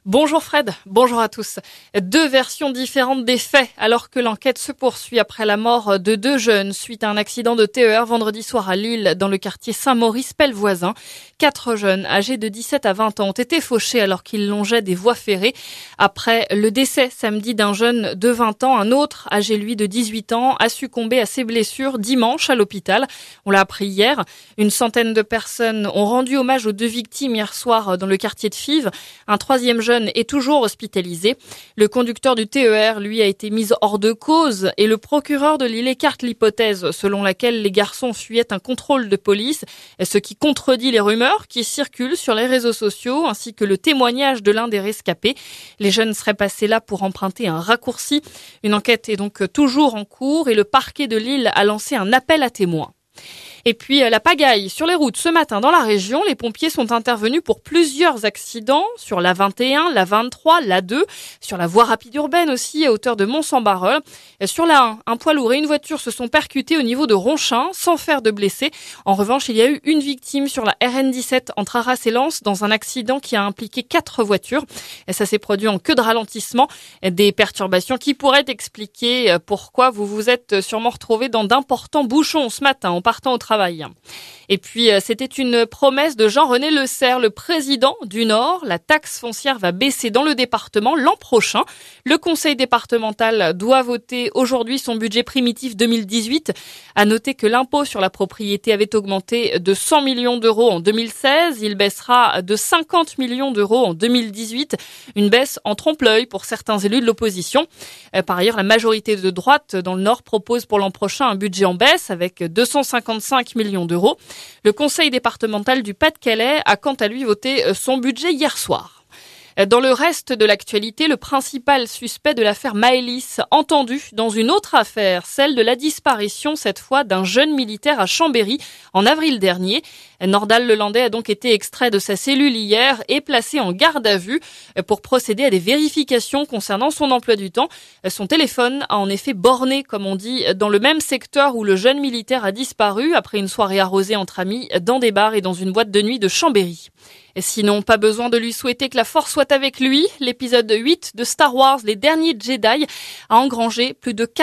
Bonjour Fred, bonjour à tous. Deux versions différentes des faits alors que l'enquête se poursuit après la mort de deux jeunes suite à un accident de TER vendredi soir à Lille dans le quartier Saint-Maurice-Pellevoisin. 4 jeunes âgés de 17 à 20 ans ont été fauchés alors qu'ils longeaient des voies ferrées. Après le décès samedi d'un jeune de 20 ans, un autre âgé lui de 18 ans a succombé à ses blessures dimanche à l'hôpital. On l'a appris hier. Une centaine de personnes ont rendu hommage aux deux victimes hier soir dans le quartier de Fives. Un troisième jeune est toujours hospitalisé. Le conducteur du TER, lui, a été mis hors de cause et le procureur de Lille écarte l'hypothèse selon laquelle les garçons fuyaient un contrôle de police, ce qui contredit les rumeurs qui circulent sur les réseaux sociaux ainsi que le témoignage de l'un des rescapés. Les jeunes seraient passés là pour emprunter un raccourci. Une enquête est donc toujours en cours et le parquet de Lille a lancé un appel à témoins. Et puis la pagaille sur les routes ce matin dans la région. Les pompiers sont intervenus pour plusieurs accidents sur la 21, la 23, la 2, sur la voie rapide urbaine aussi à hauteur de Mont-Saint-Barreul. Sur la 1, un poids lourd et une voiture se sont percutés au niveau de Ronchin sans faire de blessés. En revanche, il y a eu une victime sur la RN17 entre Arras et Lens dans un accident qui a impliqué 4 voitures. Et ça s'est produit en queue de ralentissement. Des perturbations qui pourraient expliquer pourquoi vous vous êtes sûrement retrouvés dans d'importants bouchons ce matin en partant au travail. Et puis, c'était une promesse de Jean-René Lecerf, le président du Nord. La taxe foncière va baisser dans le département l'an prochain. Le conseil départemental doit voter aujourd'hui son budget primitif 2018. À noter que l'impôt sur la propriété avait augmenté de 100 millions d'euros en 2016. Il baissera de 50 millions d'euros en 2018. Une baisse en trompe-l'œil pour certains élus de l'opposition. Par ailleurs, la majorité de droite dans le Nord propose pour l'an prochain un budget en baisse avec 255 millions d'euros. Le conseil départemental du Pas-de-Calais a quant à lui voté son budget hier soir. Dans le reste de l'actualité, le principal suspect de l'affaire Maëlys, entendu dans une autre affaire, celle de la disparition cette fois d'un jeune militaire à Chambéry en avril dernier. Nordal Lelandais a donc été extrait de sa cellule hier et placé en garde à vue pour procéder à des vérifications concernant son emploi du temps. Son téléphone a en effet borné, comme on dit, dans le même secteur où le jeune militaire a disparu après une soirée arrosée entre amis dans des bars et dans une boîte de nuit de Chambéry. Et sinon, pas besoin de lui souhaiter que la force soit avec lui. L'épisode 8 de Star Wars, Les Derniers Jedi, a engrangé plus de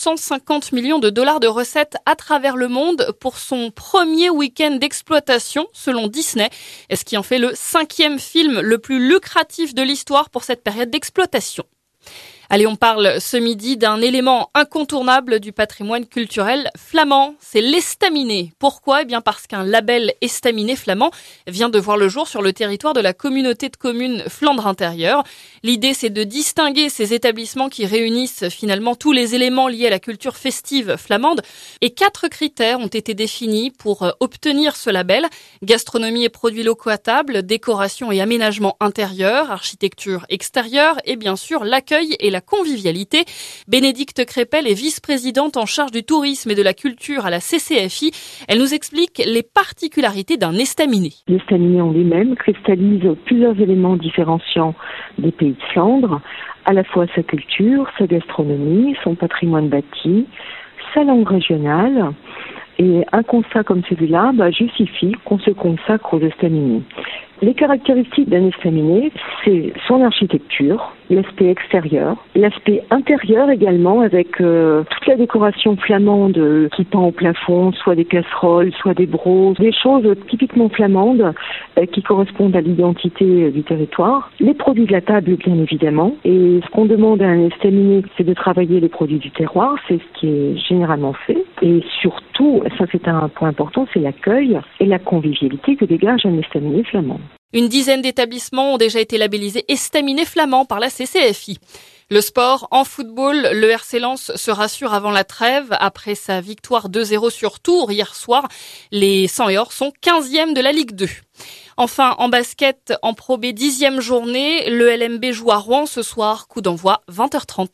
450 millions de dollars de recettes à travers le monde pour son premier week-end d'exploitation, selon Disney, ce qui en fait le 5e film le plus lucratif de l'histoire pour cette période d'exploitation. Allez, on parle ce midi d'un élément incontournable du patrimoine culturel flamand, c'est l'estaminet. Pourquoi ? Eh bien parce qu'un label estaminet flamand vient de voir le jour sur le territoire de la communauté de communes Flandre intérieure. L'idée, c'est de distinguer ces établissements qui réunissent finalement tous les éléments liés à la culture festive flamande. Et 4 critères ont été définis pour obtenir ce label. Gastronomie et produits locaux à table, décoration et aménagement intérieur, architecture extérieure et bien sûr l'accueil et la convivialité. Bénédicte Crépel est vice-présidente en charge du tourisme et de la culture à la CCFI. Elle nous explique les particularités d'un estaminet. L'estaminet en lui-même cristallise plusieurs éléments différenciants des pays de Flandre, à la fois sa culture, sa gastronomie, son patrimoine bâti, sa langue régionale. Et un constat comme celui-là justifie qu'on se consacre aux estaminets. Les caractéristiques d'un estaminet, c'est son architecture, l'aspect extérieur, l'aspect intérieur également avec toute la décoration flamande qui pend au plafond, soit des casseroles, soit des brocs, des choses typiquement flamandes qui correspondent à l'identité du territoire. Les produits de la table, bien évidemment. Et ce qu'on demande à un estaminet, c'est de travailler les produits du terroir, c'est ce qui est généralement fait. Et surtout, ça c'est un point important, c'est l'accueil et la convivialité que dégage un estaminet flamand. Une dizaine d'établissements ont déjà été labellisés estaminet flamand par la CCFI. Le sport, en football, le RC Lens se rassure avant la trêve. Après sa victoire 2-0 sur Tours hier soir, les 100 et or sont 15e de la Ligue 2. Enfin, en basket, en Pro B 10e journée, le LMB joue à Rouen ce soir, coup d'envoi 20h30.